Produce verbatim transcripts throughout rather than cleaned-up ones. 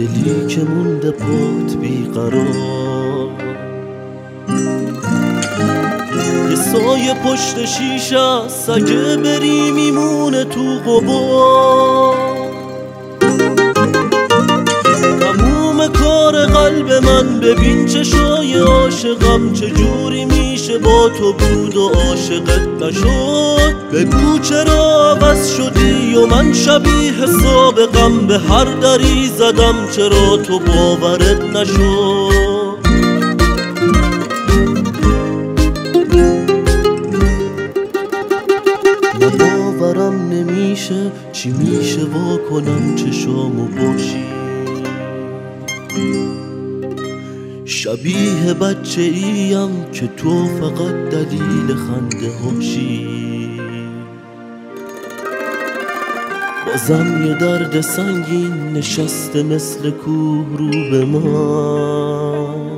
دلی که مونده پات بیقرار. یه سایه پشت شیشه است، اگه بری میمونه تو غبار. تموم کار قلب من، ببین چشای عاشقم چجوری میشه با تو بود و عاشقت نشد. بگو چرا عوض شدی و من شبیه سابقم، به هر دری زدم چرا تو باورت نشد. باورم نمیشه چی میشه واکنم چشامو باشی. شبیه بچه ایم که تو فقط دلیل خنده هاشی. بازم یه درد سنگین نشسته مثل کوه رو به من.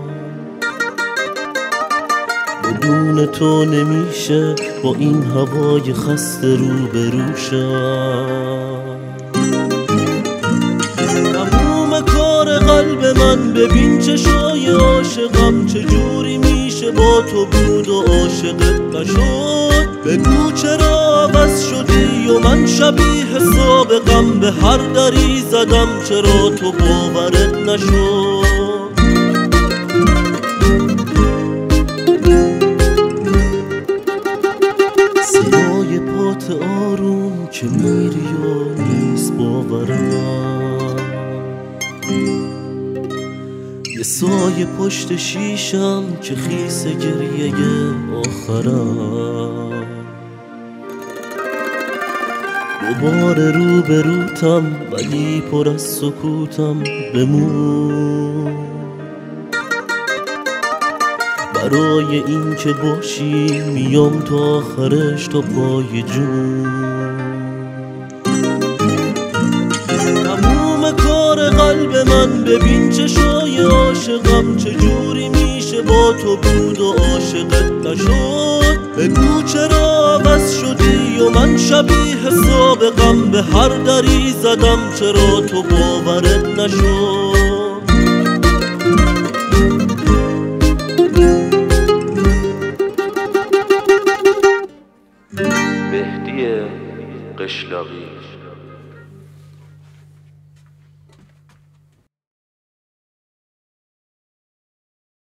بدون تو نمیشه با این هوای خسته رو به روشم. تموم کار قلب من، ببین چشای عاشقم چجوری میشه با تو بود و عاشقت نشد. بگو چرا عوض شدی و من شبیه سابقم، به هر دری زدم چرا تو باورت نشد. صدای پات آروم که میری و نیست باورم. یه سایه پشت شیشم که خیس گریه آخرم. دوباره رو به روتم ولی پر از سکوتم بمون. برای این که باشی میام تا آخرش تا پای جون. تموم کار قلب من، ببین چشای عاشقم چجوری میشه با تو بود و عاشقت نشد. بگو چرا عوض شدی و من شبیه سابقم، به هر دری زدم چرا تو باورت نشد. مهدی قشلاقی